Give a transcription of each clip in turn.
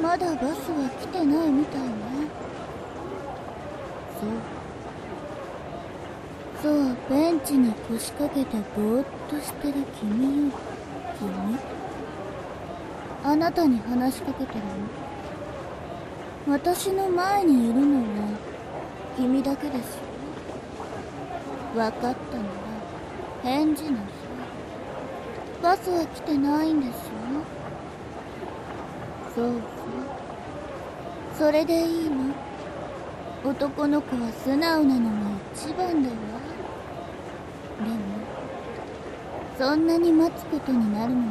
まだバスは来てないみたいね。そう、ベンチに腰掛けてぼーっとしてる君よ。君、あなたに話しかけてるの。私の前にいるのは君だけですよ。分かったなら返事なさい。バスは来てないんですよ。そうそう、それでいいの。男の子は素直なのが一番だわ。でもそんなに待つことになるのね。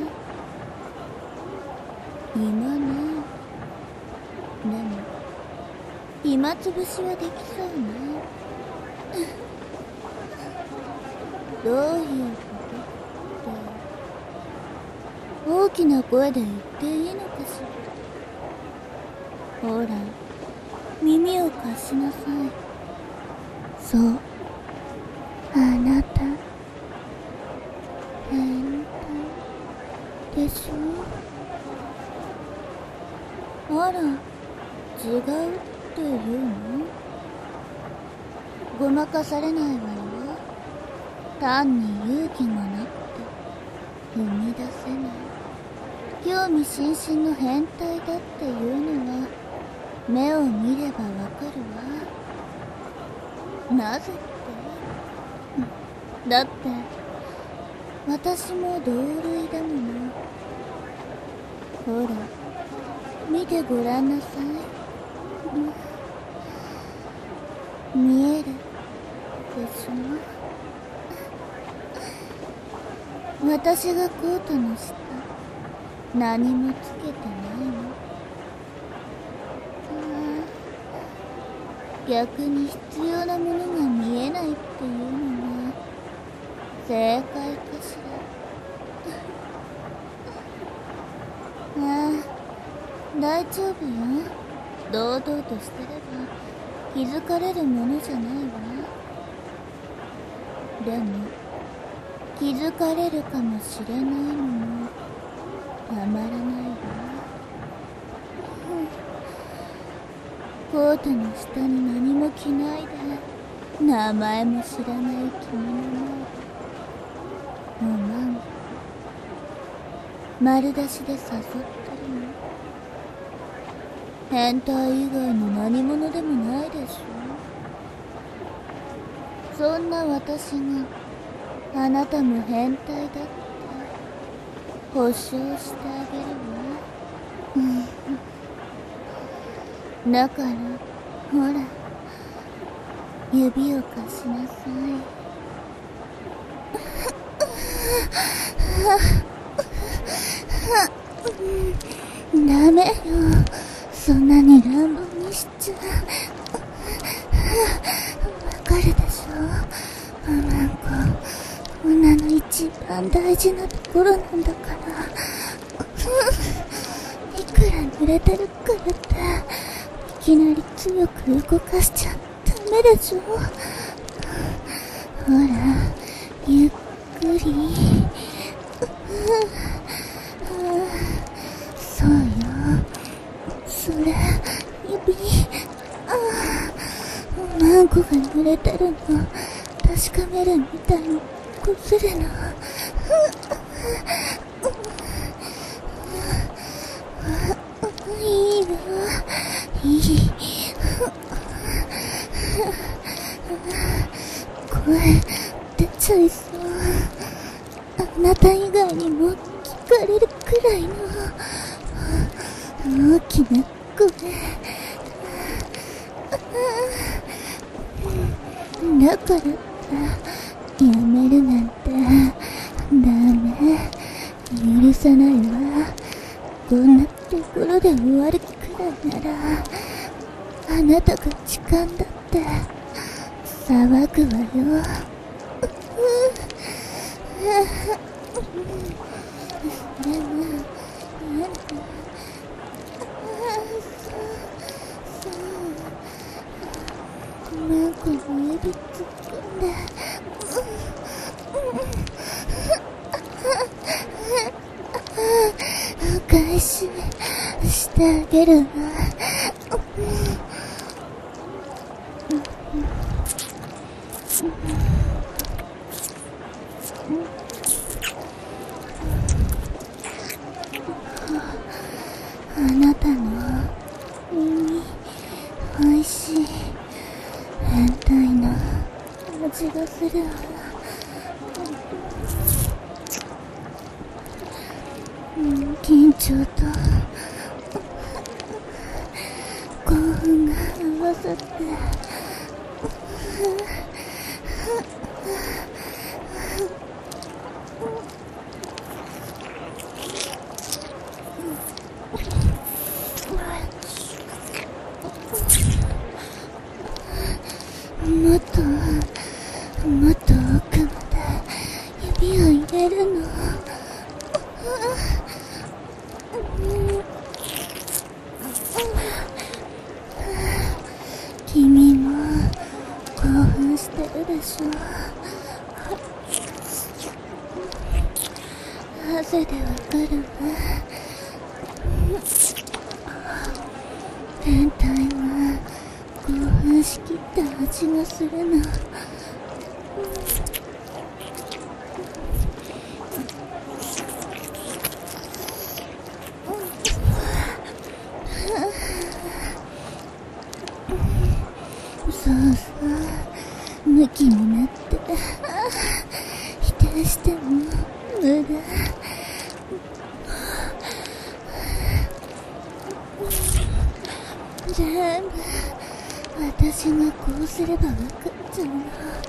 今ね。でも暇つぶしはできそうね。どういうことって大きな声で言っていいのかしら。ほら、耳を貸しなさい。そう、あなた変態でしょ。あら、違うって言うの？ごまかされないわよ。単に勇気がなくて踏み出せない、興味津々の変態だっていうのは目を見ればわかるわ。なぜって、だって私も同類だもの。ほら、見てごらんなさい。見えるでしょ。私がコートの下何もつけてないの。逆に必要なものが見えないっていうのが正解かしら。ああ、大丈夫よ。堂々としてれば気づかれるものじゃないわ。でも気づかれるかもしれないのもたまらないわ。コートの下に何も着ないで名前も知らない君の前でおまん丸出しで誘ってるの。変態以外の何者でもないでしょ。そんな私があなたも変態だって保証してあげるわ。だからほら、指を貸しなさい。ダメよ、そんなに乱暴にしちゃ。わかるでしょ。なんか女の一番大事なところなんだから。いくら濡れてるからっていきなり強く動かしちゃダメでしょ。ほら、ゆっくり。そうよ、それ、指。マンコが濡れてるの確かめるみたいにこするの。いいわ、いい。声出ちゃいそう。あなた以外にも聞かれるくらいの大きな声。だからってやめるなんてダメ、許さないわ。こんなところで終わるくらいならあなたが痴漢だって騒ぐわよ。でもマンコに指突っ込んでお返ししてあげるわ。あなたの耳、おいしい変態な味がするわ。緊張と興奮が合わさってもっともっと奥まで指を入れるの。君も興奮してるでしょ。汗でわかるわ。変態は興奮しきった味がするの。そうそう、ムキになって否定しても無駄。全部私がこうすれば分かっちゃうの。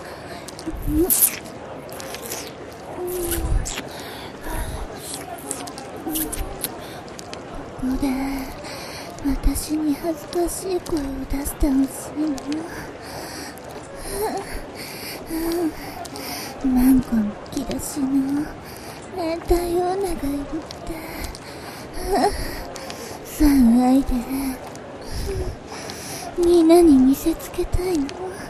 ここで私に恥ずかしい声を出してほしいの。何個むき出しの変態女がいるって騒いでみんなに見せつけたいの。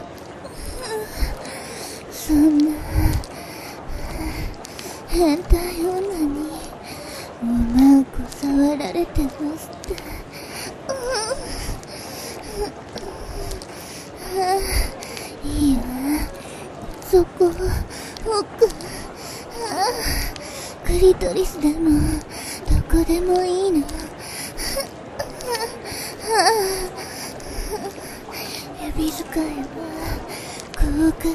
そんな変態女に2万個触られてますって。いいわ、そこ奥、クリトリスでもどこでもいいの。指使いは合格。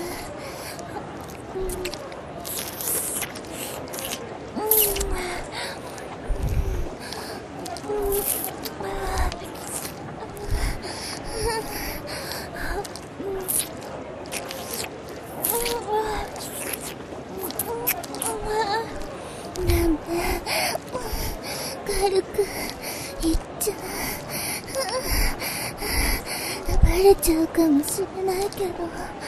なんで軽くいっちゃバレちゃうかもしれないけど。